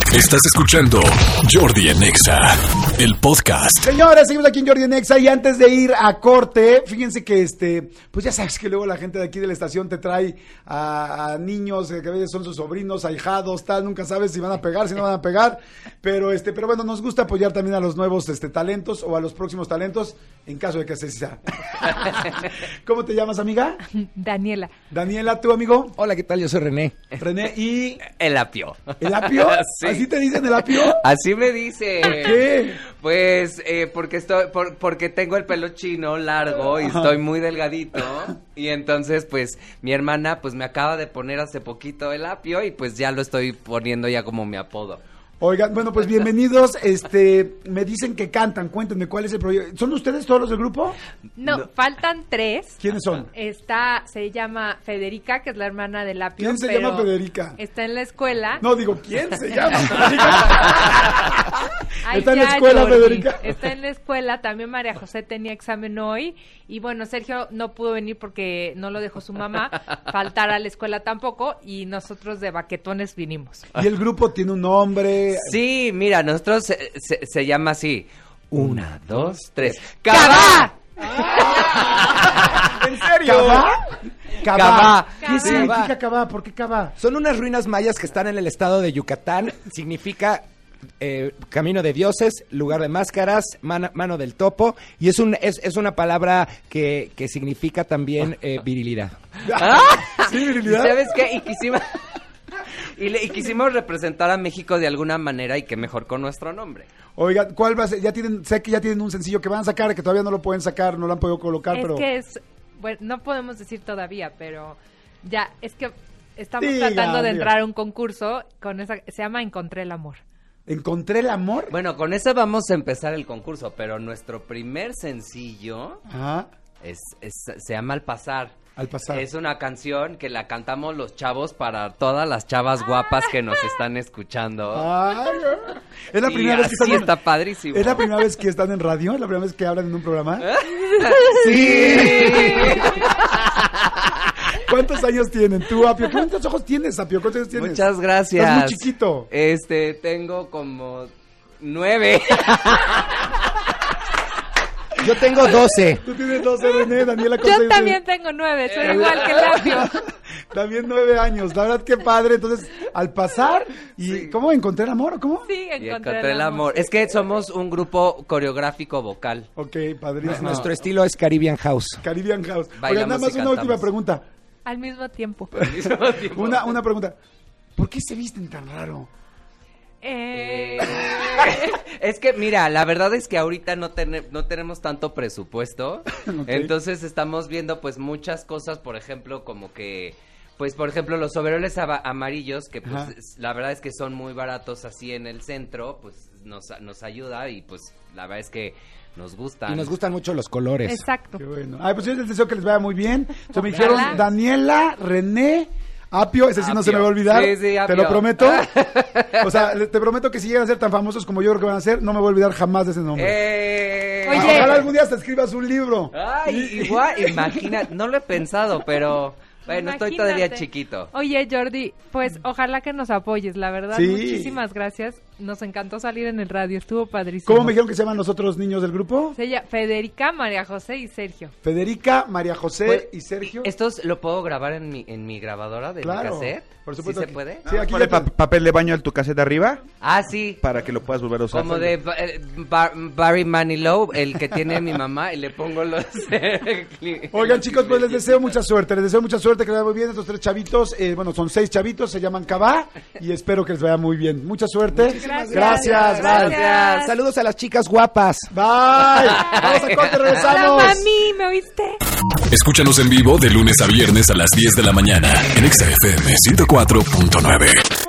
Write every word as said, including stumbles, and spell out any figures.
Estás escuchando Jordi en Exa, el podcast. Señores, seguimos aquí en Jordi en Exa y antes de ir a corte, fíjense que este, pues ya sabes que luego la gente de aquí de la estación te trae a, a niños que a veces son sus sobrinos, ahijados, tal, nunca sabes si van a pegar, si no van a pegar, pero este, pero bueno, nos gusta apoyar también a los nuevos este talentos o a los próximos talentos en caso de que así sea. ¿Cómo te llamas, amiga? Daniela. Daniela, ¿tú, amigo? Hola, ¿qué tal? Yo soy René. René y... El apio. ¿El apio? Sí. ¿Así te dicen el apio? Así me dice. ¿Por qué? Pues eh, porque estoy, por, porque tengo el pelo chino largo y Ajá. estoy muy delgadito y entonces pues mi hermana pues me acaba de poner hace poquito el apio y pues ya lo estoy poniendo ya como mi apodo. Oigan, bueno, pues bienvenidos, este, me dicen que cantan, cuéntenme cuál es el proyecto. ¿Son ustedes todos los del grupo? No, No. faltan tres. ¿Quiénes son? Está, se llama Federica, que es la hermana del apio. ¿Quién se pero llama Federica? Está en la escuela. No, digo, ¿quién se llama Federica? Ay, Está en la ya, escuela, Jordi. Federica. Está en la escuela, también María José tenía examen hoy. Y bueno, Sergio no pudo venir porque no lo dejó su mamá, faltar a la escuela tampoco, y nosotros de baquetones vinimos. Y el grupo tiene un nombre. Sí, mira, nosotros se, se, se llama así. Una, dos, tres. ¡Cabá! ¿En serio? ¿Cabá? Cabá. Cabá. ¿Qué Cabá. significa Cabá? ¿Por qué Cabá? Son unas ruinas mayas que están en el estado de Yucatán. Significa eh, camino de dioses, lugar de máscaras, man- mano del topo. Y es un es, es una palabra que, que significa también eh, virilidad. ¿Sí, ¿Y virilidad? sabes qué? Y quisimos, y, le- y quisimos representar a México de alguna manera y que mejor con nuestro nombre. Oigan, ¿cuál va a ser? Ya tienen, sé que ya tienen un sencillo que van a sacar, que todavía no lo pueden sacar, no lo han podido colocar, Es pero... que es, bueno, no podemos decir todavía, pero ya, es que estamos Diga, tratando de diga. entrar a un concurso con esa, se llama Encontré el amor. ¿Encontré el amor? Bueno, con eso vamos a empezar el concurso, pero nuestro primer sencillo Ajá, es, es- se llama Al Pasar. al pasar. Es una canción que la cantamos los chavos para todas las chavas guapas que nos están escuchando. Ay, es la Y primera vez que así están en- está padrísimo. ¿Es la primera vez que están en radio? ¿Es la primera vez que hablan en un programa? Sí. ¿Cuántos años tienen tú, Apio? ¿Cuántos ojos tienes, Apio? ¿Cuántos años tienes? Muchas gracias. Estás muy chiquito. Este, tengo como nueve. Yo tengo doce. Tú tienes doce, René, Daniela. ¿cuántos Yo años también tienes? tengo nueve, soy igual que el apio. También nueve años. La verdad, qué padre. Entonces, al pasar, ¿y Sí. cómo encontré el amor o cómo? Sí, Y encontré, encontré el amor. Es que somos un grupo coreográfico vocal. Ok, padrísimo. Nuestro estilo es Caribbean House. Caribbean House. Oigan, Bailamos nada más y una última cantamos. pregunta. Al mismo tiempo. Una, una pregunta. ¿Por qué se visten tan raro? Eh, Es que, mira, la verdad es que ahorita no, tene- no tenemos tanto presupuesto. Ok. Entonces estamos viendo pues muchas cosas, por ejemplo, como que... Pues, por ejemplo, los overoles aba- amarillos, que pues Ajá. es- la verdad es que son muy baratos así en el centro, pues nos, nos ayuda y pues la verdad es que nos gustan. Y nos gustan mucho los colores. exacto. Qué bueno. Ay, pues yo les deseo que les vaya muy bien. Se me Ojalá. dijeron Daniela, René, Apio, ese sí no se me Apio. va a olvidar. Sí, sí, Te Apio. lo prometo. O sea, le- te prometo que si llegan a ser tan famosos como yo creo que van a ser, no me voy a olvidar jamás de ese nombre. ¡Eh! Oye. Ah, ojalá algún día te escribas un libro. Ay, igual, imagina, no lo he pensado, pero bueno, estoy Imagínate. todavía chiquito. Oye, Jordi, pues ojalá que nos apoyes, la verdad. Sí. Muchísimas gracias. Nos encantó salir en el radio, estuvo padrísimo. ¿Cómo me dijeron que se llaman los otros niños del grupo? Se llama Federica, María José y Sergio. Federica, María José Pues, y Sergio. ¿Estos lo puedo grabar en mi, en mi grabadora de Claro, mi cassette? por supuesto ¿Sí que- se puede? Sí, aquí Ponle ya te- pa- papel de baño en tu caseta arriba Ah, sí. para que lo puedas volver a usar. Como de Ba- eh, Bar- Barry Manilow, el que tiene mi mamá, y le pongo los... Oigan, chicos, pues les deseo mucha suerte, les deseo mucha suerte, que les vaya muy bien estos tres chavitos, eh, bueno, son seis chavitos, se llaman Cabá, y espero que les vaya muy bien. Mucha suerte. Gracias. Gracias, bye. Gracias. Saludos a las chicas guapas. Bye. Vamos a corte, Hola, regresamos. mami, ¿me oíste? Escúchanos en vivo de lunes a viernes a las diez de la mañana en Exa F M ciento cuatro punto nueve.